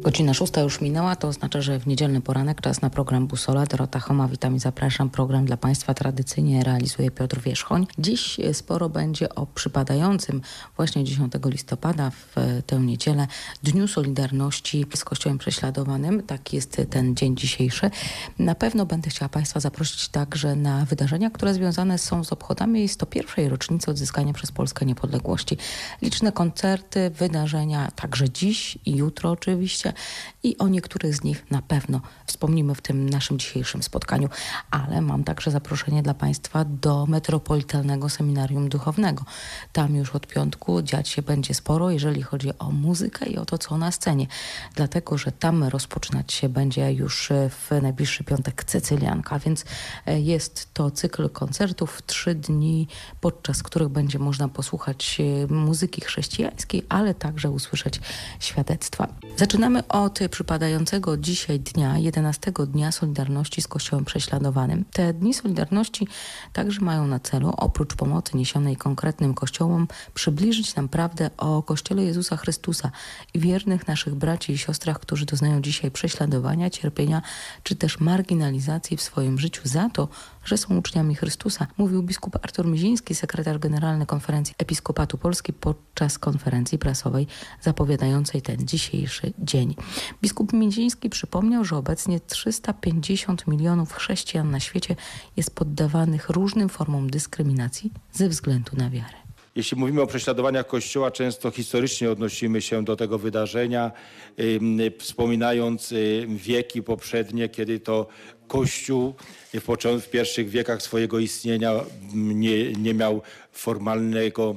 Godzina 6 już minęła, to oznacza, że w niedzielny poranek czas na program Busola. Dorota Choma, witam i zapraszam. Program dla Państwa tradycyjnie realizuje Piotr Wierzchoń. Dziś sporo będzie o przypadającym właśnie 10 listopada w tę niedzielę Dniu Solidarności z Kościołem Prześladowanym. Tak jest ten dzień dzisiejszy. Na pewno będę chciała Państwa zaprosić także na wydarzenia, które związane są z obchodami 101. rocznicy odzyskania przez Polskę niepodległości. Liczne koncerty, wydarzenia także dziś i jutro oczywiście. I o niektórych z nich na pewno wspomnimy w tym naszym dzisiejszym spotkaniu. Ale mam także zaproszenie dla Państwa do Metropolitalnego Seminarium Duchownego. Tam już od piątku dziać się będzie sporo, jeżeli chodzi o muzykę i o to, co na scenie. Dlatego, że tam rozpoczynać się będzie już w najbliższy piątek Cecylianka, więc jest to cykl koncertów, 3 dni, podczas których będzie można posłuchać muzyki chrześcijańskiej, ale także usłyszeć świadectwa. Zaczynamy od przypadającego dzisiaj dnia, 11 Dnia Solidarności z Kościołem Prześladowanym. Te Dni Solidarności także mają na celu, oprócz pomocy niesionej konkretnym kościołom, przybliżyć nam prawdę o Kościele Jezusa Chrystusa i wiernych naszych braci i siostrach, którzy doznają dzisiaj prześladowania, cierpienia, czy też marginalizacji w swoim życiu za to, że są uczniami Chrystusa, mówił biskup Artur Miziński, sekretarz generalny Konferencji Episkopatu Polski podczas konferencji prasowej zapowiadającej ten dzisiejszy dzień. Biskup Miziński przypomniał, że obecnie 350 milionów chrześcijan na świecie jest poddawanych różnym formom dyskryminacji ze względu na wiarę. Jeśli mówimy o prześladowaniach Kościoła, często historycznie odnosimy się do tego wydarzenia, wspominając wieki poprzednie, kiedy to Kościół w pierwszych wiekach swojego istnienia nie miał formalnego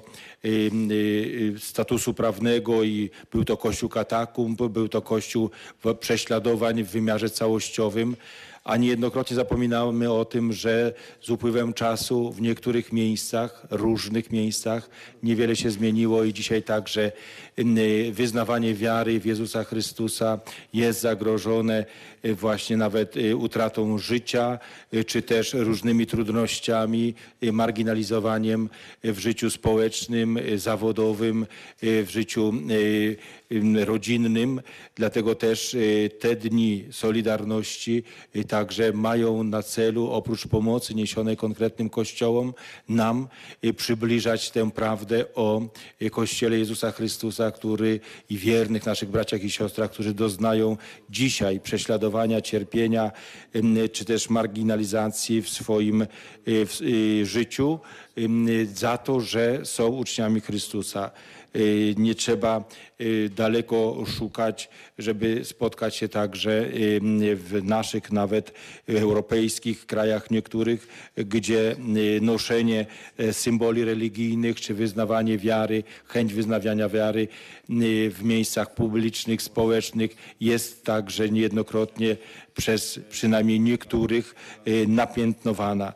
statusu prawnego i był to Kościół katakumb, był to Kościół prześladowań w wymiarze całościowym. A niejednokrotnie zapominamy o tym, że z upływem czasu w niektórych miejscach, różnych miejscach niewiele się zmieniło i dzisiaj także wyznawanie wiary w Jezusa Chrystusa jest zagrożone właśnie nawet utratą życia, czy też różnymi trudnościami, marginalizowaniem w życiu społecznym, zawodowym, w życiu rodzinnym. Dlatego też te dni Solidarności także mają na celu, oprócz pomocy niesionej konkretnym kościołom, nam przybliżać tę prawdę o Kościele Jezusa Chrystusa, który i wiernych naszych braciach i siostrach, którzy doznają dzisiaj prześladowania, cierpienia, czy też marginalizacji w swoim życiu za to, że są uczniami Chrystusa. Nie trzeba daleko szukać, żeby spotkać się także w naszych nawet europejskich krajach niektórych, gdzie noszenie symboli religijnych czy wyznawanie wiary, chęć wyznawiania wiary w miejscach publicznych, społecznych jest także niejednokrotnie przez przynajmniej niektórych napiętnowana.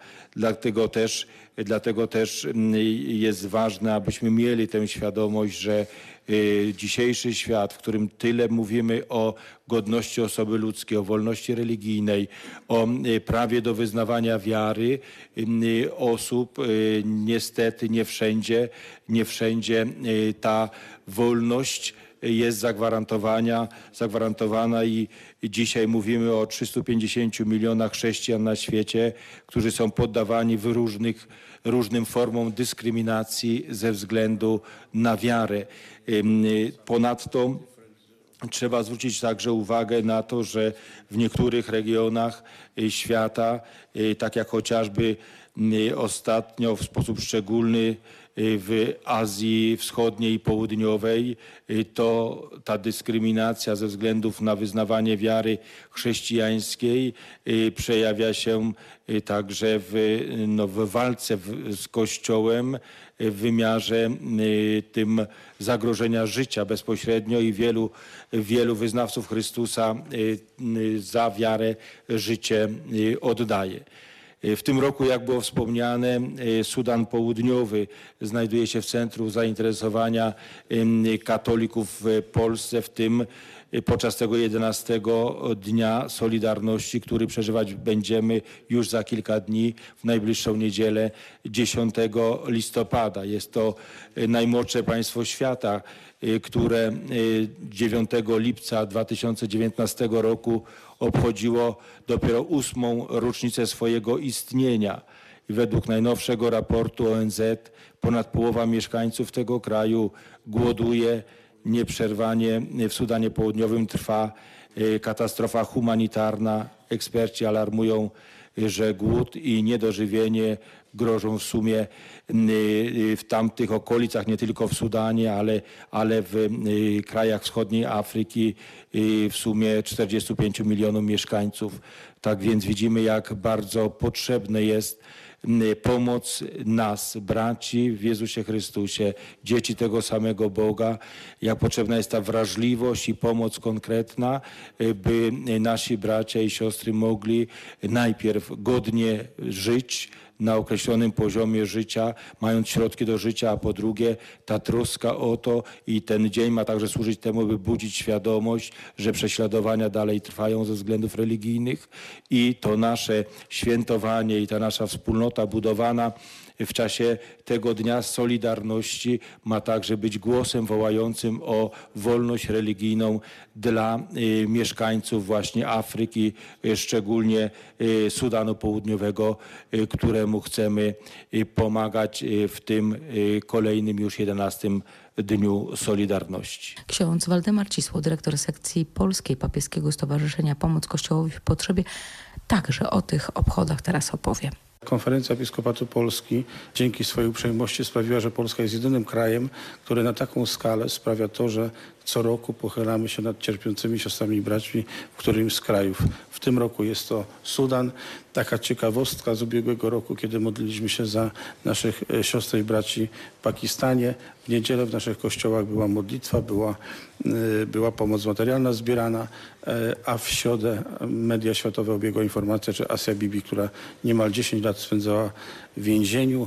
Dlatego też jest ważne, abyśmy mieli tę świadomość, że dzisiejszy świat, w którym tyle mówimy o godności osoby ludzkiej, o wolności religijnej, o prawie do wyznawania wiary osób, niestety nie wszędzie ta wolność jest zagwarantowana i dzisiaj mówimy o 350 milionach chrześcijan na świecie, którzy są poddawani różnym formom dyskryminacji ze względu na wiarę. Ponadto trzeba zwrócić także uwagę na to, że w niektórych regionach świata, tak jak chociażby ostatnio w sposób szczególny w Azji Wschodniej i Południowej, to ta dyskryminacja ze względów na wyznawanie wiary chrześcijańskiej przejawia się także w walce z Kościołem w wymiarze tym zagrożenia życia bezpośrednio i wielu wyznawców Chrystusa za wiarę życie oddaje. W tym roku, jak było wspomniane, Sudan Południowy znajduje się w centrum zainteresowania katolików w Polsce, w tym podczas tego 11 Dnia Solidarności, który przeżywać będziemy już za kilka dni, w najbliższą niedzielę 10 listopada. Jest to najmłodsze państwo świata, które 9 lipca 2019 roku obchodziło dopiero 8. rocznicę swojego istnienia. I według najnowszego raportu ONZ ponad połowa mieszkańców tego kraju głoduje nieprzerwanie. W Sudanie Południowym trwa katastrofa humanitarna. Eksperci alarmują, że głód i niedożywienie grożą w sumie w tamtych okolicach, nie tylko w Sudanie, ale w krajach wschodniej Afryki w sumie 45 milionów mieszkańców. Tak więc widzimy, jak bardzo potrzebne jest pomoc nas, braci w Jezusie Chrystusie, dzieci tego samego Boga, jak potrzebna jest ta wrażliwość i pomoc konkretna, by nasi bracia i siostry mogli najpierw godnie żyć na określonym poziomie życia, mając środki do życia, a po drugie ta troska o to i ten dzień ma także służyć temu, by budzić świadomość, że prześladowania dalej trwają ze względów religijnych i to nasze świętowanie i ta nasza wspólnota budowana w czasie tego Dnia Solidarności ma także być głosem wołającym o wolność religijną dla mieszkańców właśnie Afryki, szczególnie Sudanu Południowego, któremu chcemy pomagać w tym kolejnym już 11 Dniu Solidarności. Ksiądz Waldemar Cisło, dyrektor sekcji polskiej Papieskiego Stowarzyszenia Pomoc Kościołowi w Potrzebie, także o tych obchodach teraz opowie. Konferencja Episkopatu Polski dzięki swojej uprzejmości sprawiła, że Polska jest jedynym krajem, który na taką skalę sprawia to, że co roku pochylamy się nad cierpiącymi siostrami i braćmi w którymś z krajów. W tym roku jest to Sudan. Taka ciekawostka z ubiegłego roku, kiedy modliliśmy się za naszych siostry i braci w Pakistanie. W niedzielę w naszych kościołach była modlitwa, była pomoc materialna zbierana, a w środę media światowe obiegła informacja, że Asia Bibi, która niemal 10 lat spędzała w więzieniu,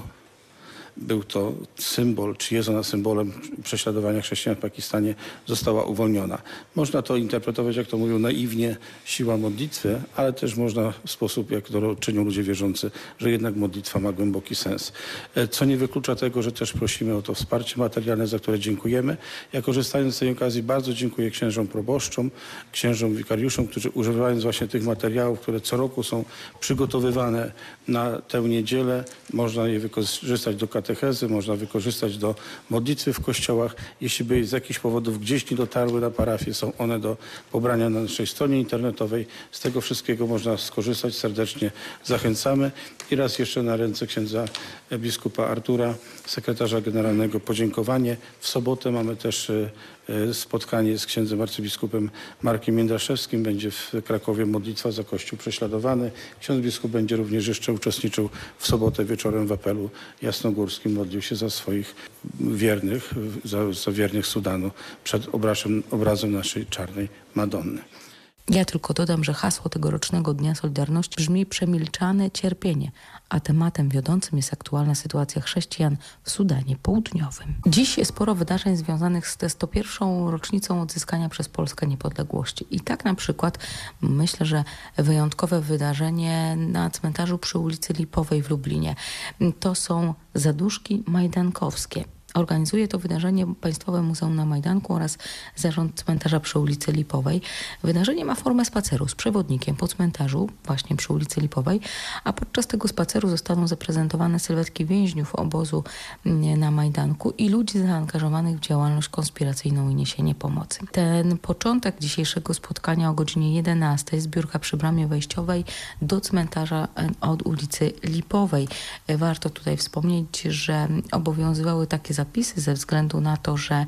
był to symbol, czy jest ona symbolem prześladowania chrześcijan w Pakistanie, została uwolniona. Można to interpretować, jak to mówią naiwnie, siła modlitwy, ale też można w sposób, jak to czynią ludzie wierzący, że jednak modlitwa ma głęboki sens. Co nie wyklucza tego, że też prosimy o to wsparcie materialne, za które dziękujemy. Ja, korzystając z tej okazji, bardzo dziękuję księżom proboszczom, księżom wikariuszom, którzy używając właśnie tych materiałów, które co roku są przygotowywane na tę niedzielę, można je wykorzystać do katechezy, można wykorzystać do modlitwy w kościołach. Jeśli by z jakichś powodów gdzieś nie dotarły na parafię, są one do pobrania na naszej stronie internetowej. Z tego wszystkiego można skorzystać. Serdecznie zachęcamy. I raz jeszcze na ręce księdza biskupa Artura, sekretarza generalnego, podziękowanie. W sobotę mamy też spotkanie z księdzem arcybiskupem Markiem Jędraszewskim. Będzie w Krakowie modlitwa za Kościół prześladowany. Ksiądz biskup będzie również jeszcze uczestniczył w sobotę wieczorem w apelu jasnogórskim. Modlił się za swoich wiernych, za wiernych Sudanu przed obrazem naszej czarnej Madonny. Ja tylko dodam, że hasło tegorocznego Dnia Solidarności brzmi przemilczane cierpienie, a tematem wiodącym jest aktualna sytuacja chrześcijan w Sudanie Południowym. Dziś jest sporo wydarzeń związanych z 101. rocznicą odzyskania przez Polskę niepodległości. I tak na przykład myślę, że wyjątkowe wydarzenie na cmentarzu przy ulicy Lipowej w Lublinie. To są zaduszki majdankowskie. Organizuje to wydarzenie Państwowe Muzeum na Majdanku oraz Zarząd Cmentarza przy ulicy Lipowej. Wydarzenie ma formę spaceru z przewodnikiem po cmentarzu, właśnie przy ulicy Lipowej, a podczas tego spaceru zostaną zaprezentowane sylwetki więźniów obozu na Majdanku i ludzi zaangażowanych w działalność konspiracyjną i niesienie pomocy. Ten początek dzisiejszego spotkania o godzinie 11, zbiórka przy bramie wejściowej do cmentarza od ulicy Lipowej. Warto tutaj wspomnieć, że obowiązywały takie zapisy ze względu na to, że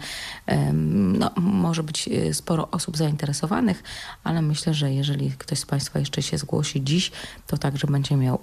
może być sporo osób zainteresowanych, ale myślę, że jeżeli ktoś z Państwa jeszcze się zgłosi dziś, to także będzie miał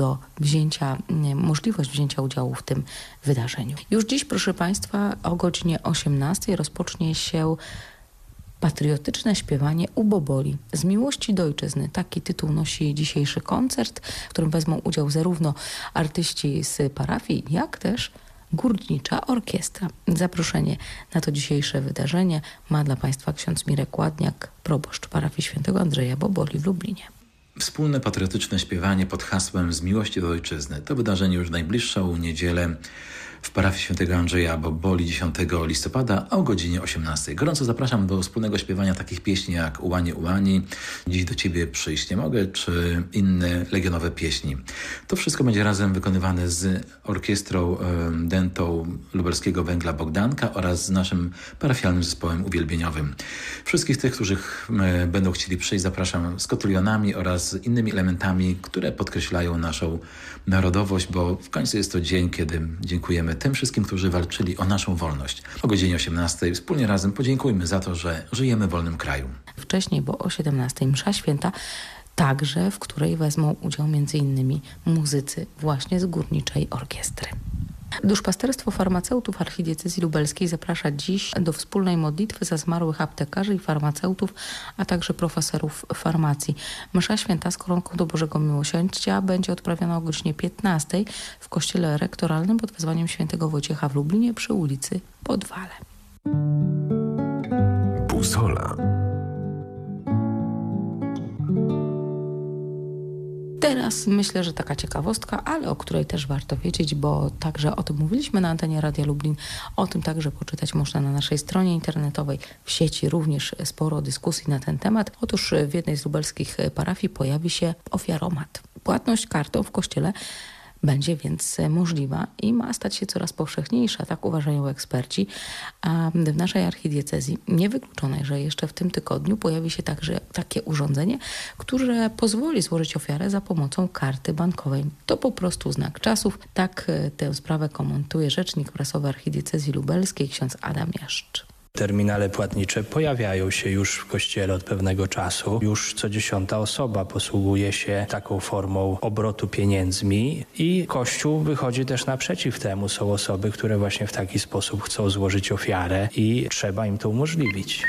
możliwość wzięcia udziału w tym wydarzeniu. Już dziś, proszę Państwa, o godzinie 18 rozpocznie się patriotyczne śpiewanie u Boboli z miłości do ojczyzny. Taki tytuł nosi dzisiejszy koncert, w którym wezmą udział zarówno artyści z parafii, jak też Górnicza Orkiestra. Zaproszenie na to dzisiejsze wydarzenie ma dla Państwa ksiądz Mirek Ładniak, proboszcz parafii świętego Andrzeja Boboli w Lublinie. Wspólne patriotyczne śpiewanie pod hasłem Z miłości do ojczyzny. To wydarzenie już w najbliższą niedzielę w parafii świętego Andrzeja Boboli 10 listopada o godzinie 18. Gorąco zapraszam do wspólnego śpiewania takich pieśni jak Ułanie, Ułani, Dziś do Ciebie przyjść nie mogę, czy inne legionowe pieśni. To wszystko będzie razem wykonywane z orkiestrą dentą lubelskiego węgla Bogdanka oraz z naszym parafialnym zespołem uwielbieniowym. Wszystkich tych, którzy będą chcieli przyjść, zapraszam z kotylionami oraz innymi elementami, które podkreślają naszą narodowość, bo w końcu jest to dzień, kiedy dziękujemy tym wszystkim, którzy walczyli o naszą wolność. O godzinie 18 wspólnie razem podziękujmy za to, że żyjemy w wolnym kraju. Wcześniej, bo o 17 msza święta, także w której wezmą udział m.in. muzycy właśnie z Górniczej Orkiestry. Duszpasterstwo farmaceutów archidiecezji lubelskiej zaprasza dziś do wspólnej modlitwy za zmarłych aptekarzy i farmaceutów, a także profesorów farmacji. Msza święta z koronką do Bożego Miłosierdzia będzie odprawiona o godzinie 15 w kościele rektoralnym pod wezwaniem świętego Wojciecha w Lublinie przy ulicy Podwale. Busola. Teraz myślę, że taka ciekawostka, ale o której też warto wiedzieć, bo także o tym mówiliśmy na antenie Radia Lublin, o tym także poczytać można na naszej stronie internetowej, w sieci również sporo dyskusji na ten temat. Otóż w jednej z lubelskich parafii pojawi się ofiaromat. Płatność kartą w kościele będzie więc możliwa i ma stać się coraz powszechniejsza, tak uważają eksperci. A w naszej archidiecezji niewykluczone, że jeszcze w tym tygodniu pojawi się także takie urządzenie, które pozwoli złożyć ofiarę za pomocą karty bankowej. To po prostu znak czasów. Tak tę sprawę komentuje rzecznik prasowy archidiecezji lubelskiej, ksiądz Adam Jaszcz. Terminale płatnicze pojawiają się już w kościele od pewnego czasu. Już co 10. osoba posługuje się taką formą obrotu pieniędzmi i Kościół wychodzi też naprzeciw temu. Są osoby, które właśnie w taki sposób chcą złożyć ofiarę i trzeba im to umożliwić.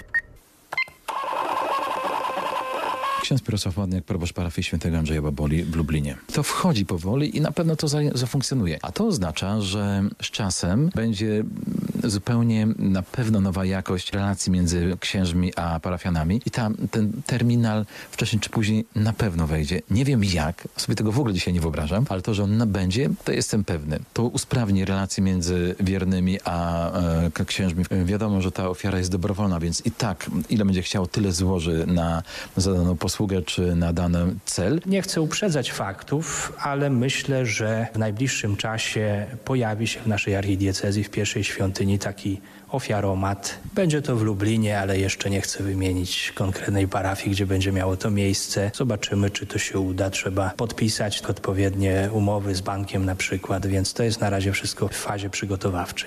Ksiądz Mirosław Ładniak, proboszcz parafii świętego Andrzeja Boboli w Lublinie. To wchodzi powoli i na pewno to zafunkcjonuje. A to oznacza, że z czasem będzie zupełnie na pewno nowa jakość relacji między księżmi a parafianami i ten terminal wcześniej czy później na pewno wejdzie. Nie wiem jak, sobie tego w ogóle dzisiaj nie wyobrażam, ale to, że on będzie, to jestem pewny. To usprawni relacje między wiernymi a księżmi. Wiadomo, że ta ofiara jest dobrowolna, więc i tak, ile będzie chciał, tyle złoży na zadaną posługę czy na dany cel. Nie chcę uprzedzać faktów, ale myślę, że w najbliższym czasie pojawi się w naszej archidiecezji w pierwszej świątyni taki ofiaromat. Będzie to w Lublinie, ale jeszcze nie chcę wymienić konkretnej parafii, gdzie będzie miało to miejsce. Zobaczymy, czy to się uda. Trzeba podpisać odpowiednie umowy z bankiem na przykład, więc to jest na razie wszystko w fazie przygotowawczej.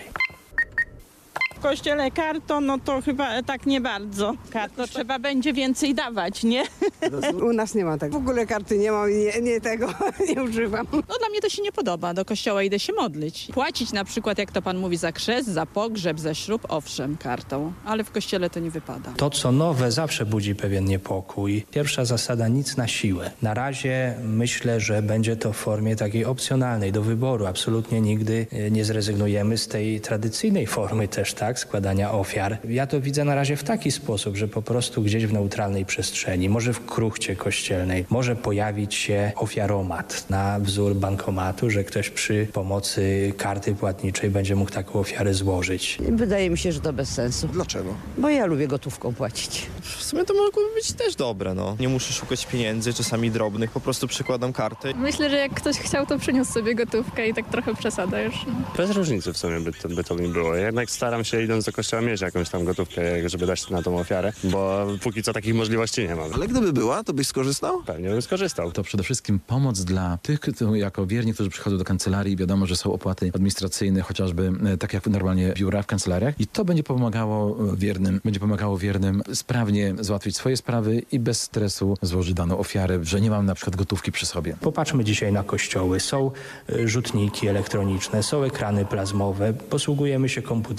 W kościele kartą, no to chyba tak nie bardzo. Kartą trzeba będzie więcej dawać, nie? U nas nie ma tego. W ogóle karty nie mam i nie tego nie używam. No dla mnie to się nie podoba. Do kościoła idę się modlić. Płacić na przykład, jak to pan mówi, za chrzest, za pogrzeb, za ślub, owszem, kartą. Ale w kościele to nie wypada. To, co nowe, zawsze budzi pewien niepokój. Pierwsza zasada, nic na siłę. Na razie myślę, że będzie to w formie takiej opcjonalnej, do wyboru. Absolutnie nigdy nie zrezygnujemy z tej tradycyjnej formy też, tak, składania ofiar. Ja to widzę na razie w taki sposób, że po prostu gdzieś w neutralnej przestrzeni, może w kruchcie kościelnej, może pojawić się ofiaromat na wzór bankomatu, że ktoś przy pomocy karty płatniczej będzie mógł taką ofiarę złożyć. Wydaje mi się, że to bez sensu. Dlaczego? Bo ja lubię gotówką płacić. W sumie to mogłoby być też dobre, no. Nie muszę szukać pieniędzy, czasami drobnych, po prostu przykładam kartę. Myślę, że jak ktoś chciał, to przyniósł sobie gotówkę i tak trochę przesada już. Bez różnicy w sumie by to nie było. Jednak staram się, idąc do kościoła, mieć jakąś tam gotówkę, żeby dać na tą ofiarę, bo póki co takich możliwości nie mam. Ale gdyby była, to byś skorzystał? Pewnie bym skorzystał. To przede wszystkim pomoc dla tych, jako wierni, którzy przychodzą do kancelarii. Wiadomo, że są opłaty administracyjne, chociażby tak jak normalnie biura w kancelariach. I to będzie pomagało wiernym sprawnie załatwić swoje sprawy i bez stresu złożyć daną ofiarę, że nie mam na przykład gotówki przy sobie. Popatrzmy dzisiaj na kościoły. Są rzutniki elektroniczne, są ekrany plazmowe, posługujemy się komputerem. To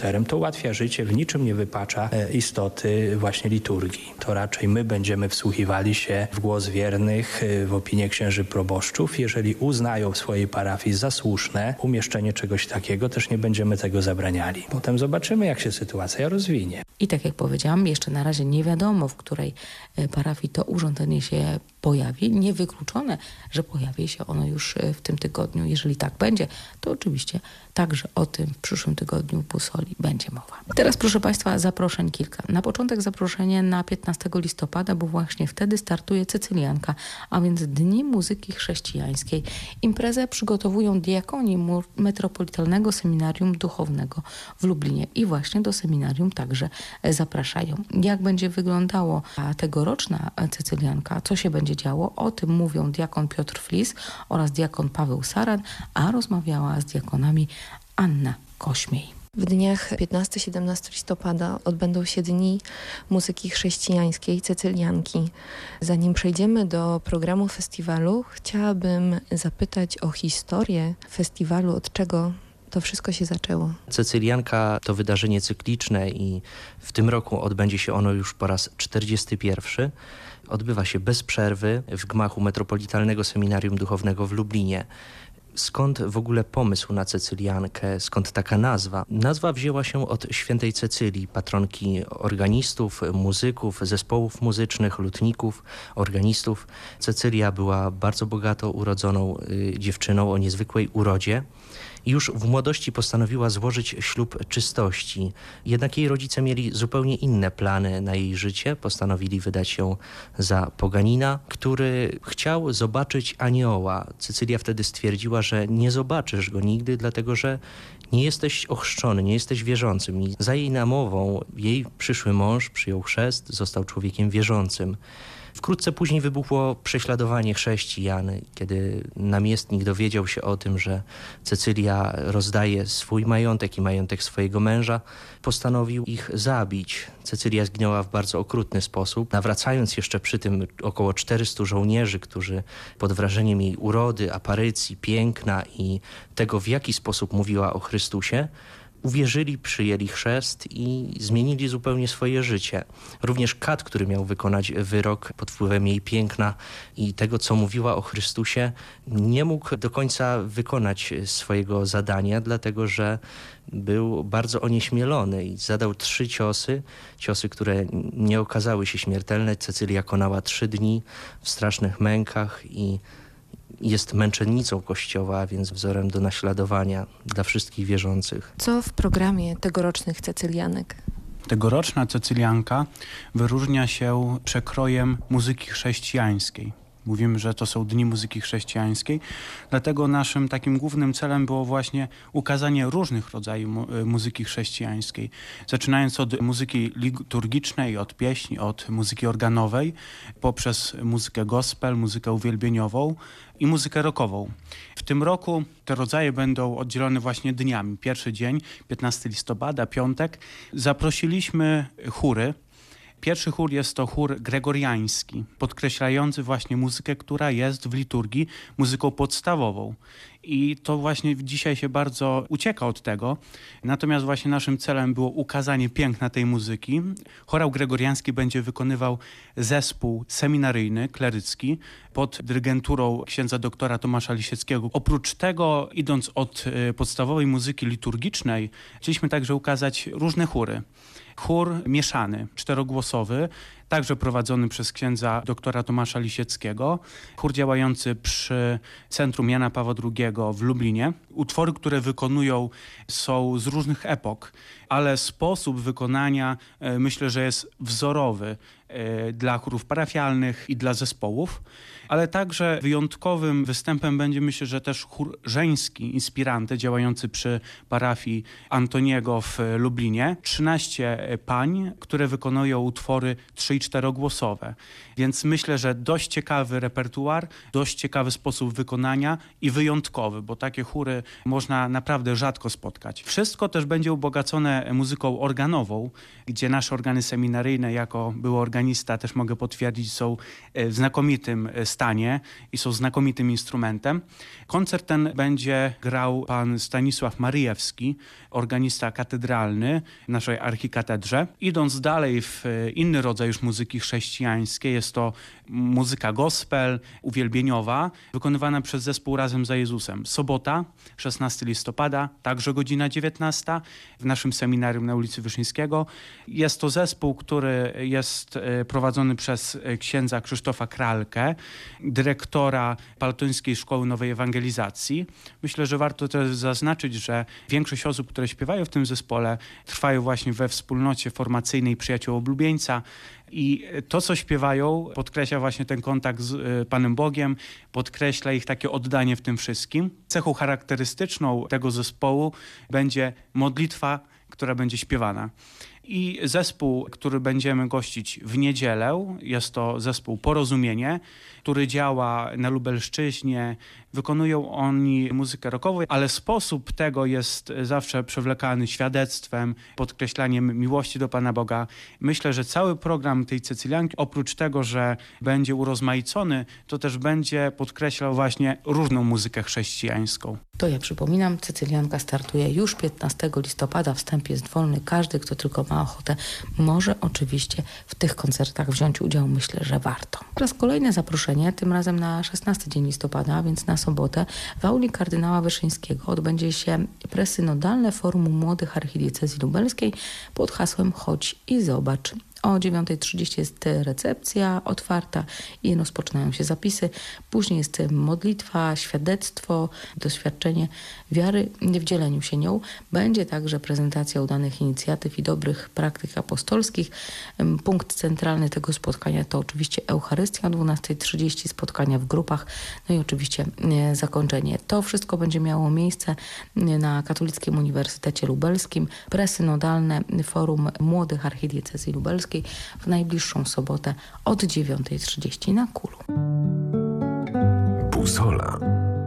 ułatwia życie, w niczym nie wypacza istoty właśnie liturgii. To raczej my będziemy wsłuchiwali się w głos wiernych, w opinię księży proboszczów. Jeżeli uznają w swojej parafii za słuszne umieszczenie czegoś takiego, też nie będziemy tego zabraniali. Potem zobaczymy, jak się sytuacja rozwinie. I tak jak powiedziałam, jeszcze na razie nie wiadomo, w której parafii to urządzenie się pojawi. Niewykluczone, że pojawi się ono już w tym tygodniu. Jeżeli tak będzie, to oczywiście także o tym w przyszłym tygodniu w Busoli będzie mowa. Teraz, proszę Państwa, zaproszeń kilka. Na początek zaproszenie na 15 listopada, bo właśnie wtedy startuje Cecylianka, a więc Dni Muzyki Chrześcijańskiej. Imprezę przygotowują diakoni Metropolitalnego Seminarium Duchownego w Lublinie i właśnie do seminarium także zapraszają. Jak będzie wyglądała tegoroczna Cecylianka, co się będzie działo, o tym mówią diakon Piotr Flis oraz diakon Paweł Saran, a rozmawiała z diakonami Anna Kośmiej. W dniach 15-17 listopada odbędą się Dni Muzyki Chrześcijańskiej Cecylianki. Zanim przejdziemy do programu festiwalu, chciałabym zapytać o historię festiwalu, od czego to wszystko się zaczęło. Cecylianka to wydarzenie cykliczne i w tym roku odbędzie się ono już po raz 41. Odbywa się bez przerwy w gmachu Metropolitalnego Seminarium Duchownego w Lublinie. Skąd w ogóle pomysł na Cecyliankę? Skąd taka nazwa? Nazwa wzięła się od świętej Cecylii, patronki organistów, muzyków, zespołów muzycznych, lutników, organistów. Cecylia była bardzo bogato urodzoną dziewczyną o niezwykłej urodzie. I już w młodości postanowiła złożyć ślub czystości. Jednak jej rodzice mieli zupełnie inne plany na jej życie. Postanowili wydać ją za poganina, który chciał zobaczyć anioła. Cecylia wtedy stwierdziła, że nie zobaczysz go nigdy, dlatego że nie jesteś ochrzczony, nie jesteś wierzącym. I za jej namową jej przyszły mąż przyjął chrzest, został człowiekiem wierzącym. Wkrótce później wybuchło prześladowanie chrześcijan, kiedy namiestnik dowiedział się o tym, że Cecylia rozdaje swój majątek i majątek swojego męża, postanowił ich zabić. Cecylia zginęła w bardzo okrutny sposób, nawracając jeszcze przy tym około 400 żołnierzy, którzy pod wrażeniem jej urody, aparycji, piękna i tego, w jaki sposób mówiła o Chrystusie, uwierzyli, przyjęli chrzest i zmienili zupełnie swoje życie. Również kat, który miał wykonać wyrok pod wpływem jej piękna i tego, co mówiła o Chrystusie, nie mógł do końca wykonać swojego zadania, dlatego że był bardzo onieśmielony i zadał 3 ciosy, które nie okazały się śmiertelne. Cecylia konała 3 dni w strasznych mękach i jest męczennicą Kościoła, a więc wzorem do naśladowania dla wszystkich wierzących. Co w programie tegorocznych Cecylianek? Tegoroczna Cecylianka wyróżnia się przekrojem muzyki chrześcijańskiej. Mówimy, że to są Dni Muzyki Chrześcijańskiej, dlatego naszym takim głównym celem było właśnie ukazanie różnych rodzajów muzyki chrześcijańskiej. Zaczynając od muzyki liturgicznej, od pieśni, od muzyki organowej, poprzez muzykę gospel, muzykę uwielbieniową i muzykę rockową. W tym roku te rodzaje będą oddzielone właśnie dniami. Pierwszy dzień, 15 listopada, piątek, zaprosiliśmy chóry. Pierwszy chór jest to chór gregoriański, podkreślający właśnie muzykę, która jest w liturgii muzyką podstawową. I to właśnie dzisiaj się bardzo ucieka od tego. Natomiast właśnie naszym celem było ukazanie piękna tej muzyki. Chorał gregoriański będzie wykonywał zespół seminaryjny, klerycki, pod dyrygenturą księdza doktora Tomasza Lisieckiego. Oprócz tego, idąc od podstawowej muzyki liturgicznej, chcieliśmy także ukazać różne chóry. Chór mieszany, 4-głosowy, także prowadzony przez księdza doktora Tomasza Lisieckiego. Chór działający przy Centrum Jana Pawła II w Lublinie. Utwory, które wykonują, są z różnych epok, ale sposób wykonania myślę, że jest wzorowy dla chórów parafialnych i dla zespołów. Ale także wyjątkowym występem będzie, myślę, że też chór żeński, Inspirante, działający przy parafii Antoniego w Lublinie. 13 pań, które wykonują utwory 3 i czterogłosowe. Więc myślę, że dość ciekawy repertuar, dość ciekawy sposób wykonania i wyjątkowy, bo takie chóry można naprawdę rzadko spotkać. Wszystko też będzie ubogacone muzyką organową, gdzie nasze organy seminaryjne, jako były organista, też mogę potwierdzić, są w znakomitym stanie i są znakomitym instrumentem. Koncert ten będzie grał pan Stanisław Maryjewski, organista katedralny w naszej archikatedrze. Idąc dalej w inny rodzaj już muzyki chrześcijańskiej, jest to muzyka gospel, uwielbieniowa, wykonywana przez zespół Razem za Jezusem. Sobota, 16 listopada, także godzina 19 w naszym seminarium na ulicy Wyszyńskiego. Jest to zespół, który jest prowadzony przez księdza Krzysztofa Kralkę, dyrektora Paltońskiej Szkoły Nowej Ewangelizacji. Myślę, że warto też zaznaczyć, że większość osób, które śpiewają w tym zespole, trwają właśnie we wspólnocie formacyjnej Przyjaciół Oblubieńca i to, co śpiewają, podkreśla właśnie ten kontakt z Panem Bogiem, podkreśla ich takie oddanie w tym wszystkim. Cechą charakterystyczną tego zespołu będzie modlitwa, która będzie śpiewana. I zespół, który będziemy gościć w niedzielę, jest to zespół Porozumienie, który działa na Lubelszczyźnie. Wykonują oni muzykę rockową, ale sposób tego jest zawsze przewlekany świadectwem, podkreślaniem miłości do Pana Boga. Myślę, że cały program tej Cecylianki, oprócz tego, że będzie urozmaicony, to też będzie podkreślał właśnie różną muzykę chrześcijańską. To ja przypominam, Cecylianka startuje już 15 listopada. Wstęp jest wolny. Każdy, kto tylko ma ochotę, może oczywiście w tych koncertach wziąć udział. Myślę, że warto. Teraz kolejne zaproszenie, tym razem na 16 dzień listopada, więc na sobotę w auli kardynała Wyszyńskiego odbędzie się presynodalne forum młodych archidiecezji lubelskiej pod hasłem Chodź i zobacz. O 9:30 jest recepcja otwarta i rozpoczynają się zapisy. Później jest modlitwa, świadectwo, doświadczenie wiary w dzieleniu się nią. Będzie także prezentacja udanych inicjatyw i dobrych praktyk apostolskich. Punkt centralny tego spotkania to oczywiście Eucharystia o 12:30, spotkania w grupach, no i oczywiście zakończenie. To wszystko będzie miało miejsce na Katolickim Uniwersytecie Lubelskim. Presynodalne forum młodych archidiecezji lubelskiej w najbliższą sobotę od 9:30 na Kulu. Busola.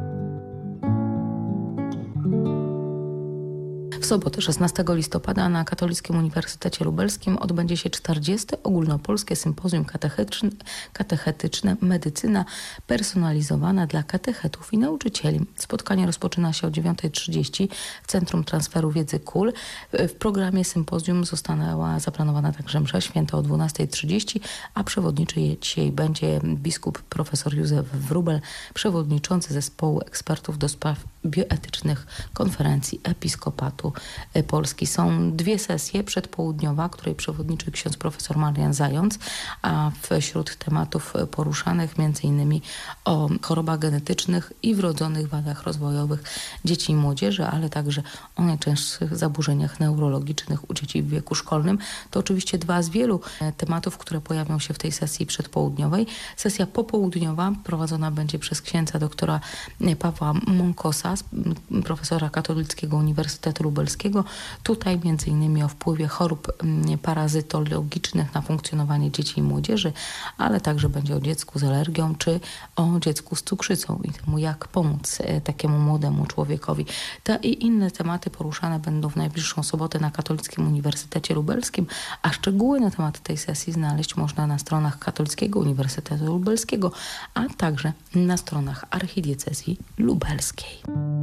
W sobotę 16 listopada na Katolickim Uniwersytecie Lubelskim odbędzie się 40. ogólnopolskie sympozjum katechetyczne Medycyna personalizowana dla katechetów i nauczycieli. Spotkanie rozpoczyna się o 9:30 w Centrum Transferu Wiedzy KUL. W programie sympozjum została zaplanowana także msza święta o 12:30, a przewodniczy dzisiaj będzie biskup profesor Józef Wróbel, przewodniczący zespołu ekspertów do spraw bioetycznych Konferencji Episkopatu Polski. Są dwie sesje: przedpołudniowa, której przewodniczy ksiądz profesor Marian Zając, a wśród tematów poruszanych m.in. o chorobach genetycznych i wrodzonych wadach rozwojowych dzieci i młodzieży, ale także o najczęstszych zaburzeniach neurologicznych u dzieci w wieku szkolnym. To oczywiście dwa z wielu tematów, które pojawią się w tej sesji przedpołudniowej. Sesja popołudniowa prowadzona będzie przez księdza doktora Pawła Mąkosa, profesora Katolickiego Uniwersytetu Lubelskiego. Tutaj m.in. o wpływie chorób parazytologicznych na funkcjonowanie dzieci i młodzieży, ale także będzie o dziecku z alergią czy o dziecku z cukrzycą i temu, jak pomóc takiemu młodemu człowiekowi. Te i inne tematy poruszane będą w najbliższą sobotę na Katolickim Uniwersytecie Lubelskim, a szczegóły na temat tej sesji znaleźć można na stronach Katolickiego Uniwersytetu Lubelskiego, a także na stronach Archidiecezji Lubelskiej.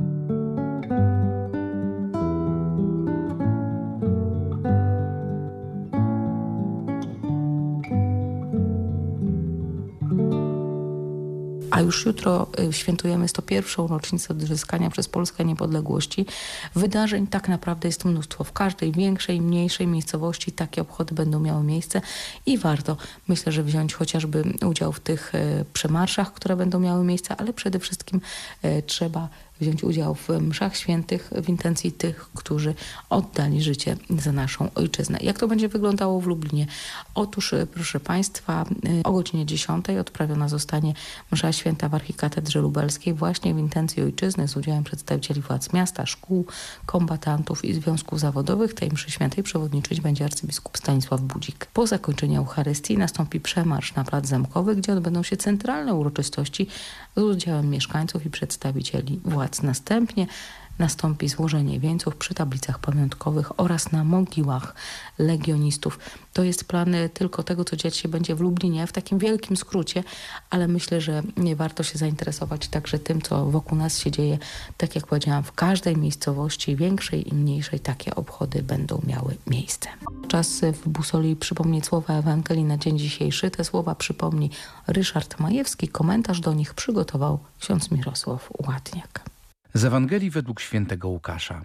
A już jutro świętujemy 101. rocznicę odzyskania przez Polskę niepodległości. Wydarzeń tak naprawdę jest mnóstwo. W każdej większej, mniejszej miejscowości takie obchody będą miały miejsce i warto, myślę, że wziąć chociażby udział w tych przemarszach, które będą miały miejsce, ale przede wszystkim trzeba wziąć udział w mszach świętych w intencji tych, którzy oddali życie za naszą ojczyznę. Jak to będzie wyglądało w Lublinie? Otóż, proszę Państwa, o godzinie 10 odprawiona zostanie msza święta w archikatedrze lubelskiej właśnie w intencji ojczyzny z udziałem przedstawicieli władz miasta, szkół, kombatantów i związków zawodowych. Tej mszy świętej przewodniczyć będzie arcybiskup Stanisław Budzik. Po zakończeniu Eucharystii nastąpi przemarsz na plac Zamkowy, gdzie odbędą się centralne uroczystości z udziałem mieszkańców i przedstawicieli władz. Następnie nastąpi złożenie wieńców przy tablicach pamiątkowych oraz na mogiłach legionistów. To jest plan tylko tego, co dziać się będzie w Lublinie, w takim wielkim skrócie, ale myślę, że warto się zainteresować także tym, co wokół nas się dzieje. Tak jak powiedziałam, w każdej miejscowości, większej i mniejszej, takie obchody będą miały miejsce. Czas w Busoli przypomnieć słowa Ewangelii na dzień dzisiejszy. Te słowa przypomni Ryszard Majewski. Komentarz do nich przygotował ksiądz Mirosław Łatniak. Z Ewangelii według świętego Łukasza.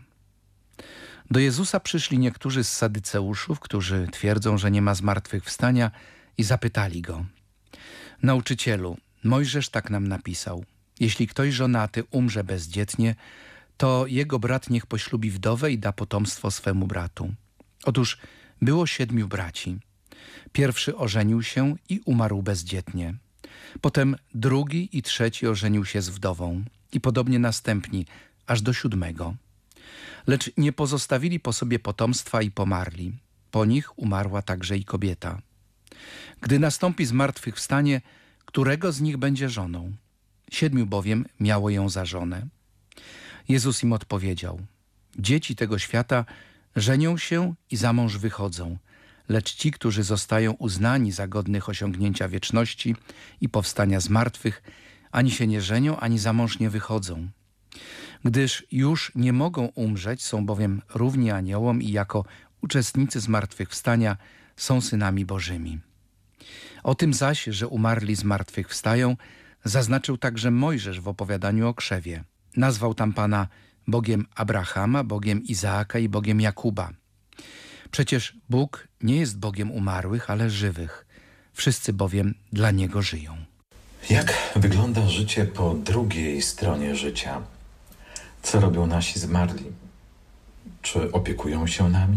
Do Jezusa przyszli niektórzy z sadyceuszów, którzy twierdzą, że nie ma zmartwychwstania, i zapytali go: Nauczycielu, Mojżesz tak nam napisał: jeśli ktoś żonaty umrze bezdzietnie, to jego brat niech poślubi wdowę i da potomstwo swemu bratu. Otóż było 7 braci. Pierwszy ożenił się i umarł bezdzietnie. Potem drugi i trzeci ożenił się z wdową. I podobnie następni, aż do 7. Lecz nie pozostawili po sobie potomstwa i pomarli. Po nich umarła także i kobieta. Gdy nastąpi zmartwychwstanie, którego z nich będzie żoną? 7 bowiem miało ją za żonę. Jezus im odpowiedział: dzieci tego świata żenią się i za mąż wychodzą, lecz ci, którzy zostają uznani za godnych osiągnięcia wieczności i powstania z martwych, ani się nie żenią, ani za mąż nie wychodzą. Gdyż już nie mogą umrzeć, są bowiem równi aniołom i jako uczestnicy zmartwychwstania są synami Bożymi. O tym zaś, że umarli zmartwychwstają, zaznaczył także Mojżesz w opowiadaniu o krzewie. Nazwał tam Pana Bogiem Abrahama, Bogiem Izaaka i Bogiem Jakuba. Przecież Bóg nie jest Bogiem umarłych, ale żywych. Wszyscy bowiem dla Niego żyją. Jak wygląda życie po drugiej stronie życia? Co robią nasi zmarli? Czy opiekują się nami?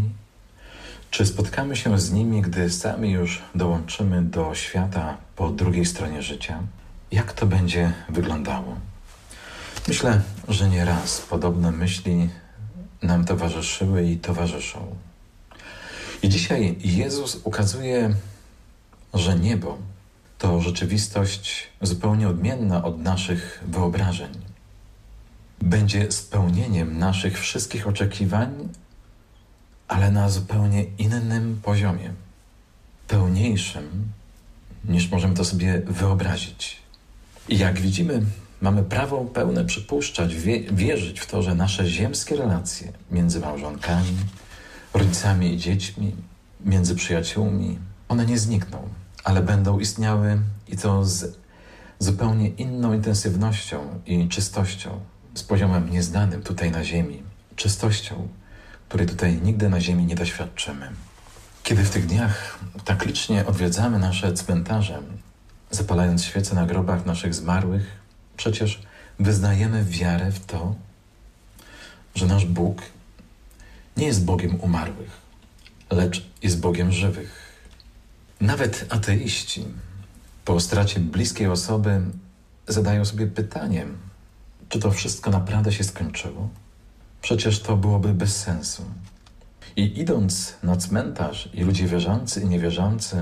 Czy spotkamy się z nimi, gdy sami już dołączymy do świata po drugiej stronie życia? Jak to będzie wyglądało? Myślę, że nieraz podobne myśli nam towarzyszyły i towarzyszą. I dzisiaj Jezus ukazuje, że niebo to rzeczywistość zupełnie odmienna od naszych wyobrażeń. Będzie spełnieniem naszych wszystkich oczekiwań, ale na zupełnie innym poziomie. Pełniejszym, niż możemy to sobie wyobrazić. I jak widzimy, mamy prawo pełne przypuszczać, wierzyć w to, że nasze ziemskie relacje między małżonkami, rodzicami i dziećmi, między przyjaciółmi, one nie znikną, ale będą istniały i to z zupełnie inną intensywnością i czystością, z poziomem nieznanym tutaj na ziemi, czystością, której tutaj nigdy na ziemi nie doświadczymy. Kiedy w tych dniach tak licznie odwiedzamy nasze cmentarze, zapalając świece na grobach naszych zmarłych, przecież wyznajemy wiarę w to, że nasz Bóg nie jest Bogiem umarłych, lecz jest Bogiem żywych. Nawet ateiści po stracie bliskiej osoby zadają sobie pytanie, czy to wszystko naprawdę się skończyło? Przecież to byłoby bez sensu. I idąc na cmentarz, i ludzie wierzący i niewierzący,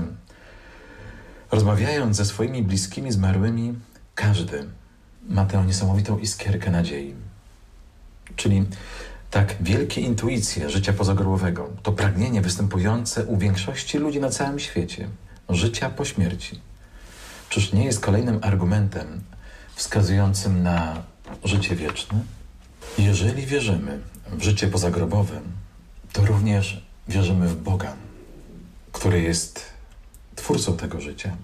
rozmawiając ze swoimi bliskimi zmarłymi, każdy ma tę niesamowitą iskierkę nadziei. Czyli tak wielkie intuicje życia pozagrobowego, to pragnienie występujące u większości ludzi na całym świecie, życia po śmierci. Czyż nie jest kolejnym argumentem wskazującym na życie wieczne? Jeżeli wierzymy w życie pozagrobowe, to również wierzymy w Boga, który jest Twórcą tego życia.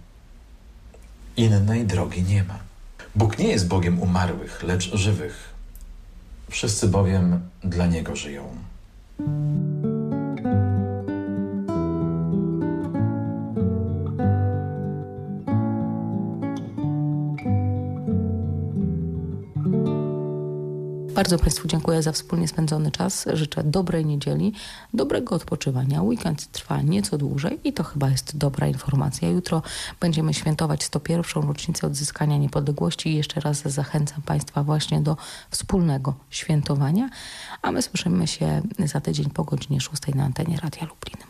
Innej drogi nie ma. Bóg nie jest Bogiem umarłych, lecz żywych. Wszyscy bowiem dla Niego żyją. Bardzo Państwu dziękuję za wspólnie spędzony czas. Życzę dobrej niedzieli, dobrego odpoczywania. Weekend trwa nieco dłużej i to chyba jest dobra informacja. Jutro będziemy świętować 101. rocznicę odzyskania niepodległości i jeszcze raz zachęcam Państwa właśnie do wspólnego świętowania. A my słyszymy się za tydzień po godzinie 6 na antenie Radia Lublin.